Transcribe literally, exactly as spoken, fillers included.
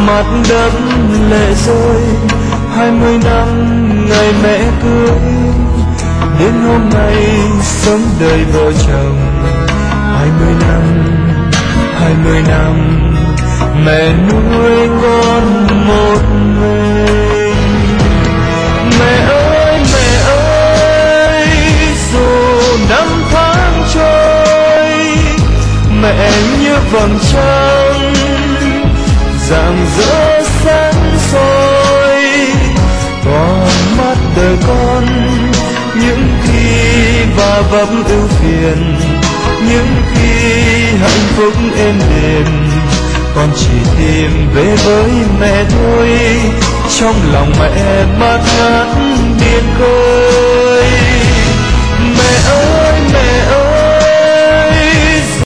Mắt đẫm lệ rơi, hai mươi năm ngày mẹ cưới, đến hôm nay sống đời vợ chồng. Hai mươi năm, hai mươi năm mẹ nuôi con một mình. Mẹ ơi mẹ ơi, dù năm tháng trôi, mẹ như vầng trăng rạng rỡ sáng soi, còn mắt đời con những khi va vấp ưu phiền, những khi hạnh phúc êm đềm, con chỉ tìm về với mẹ thôi. Trong lòng mẹ bát ngát biển khơi. Mẹ ơi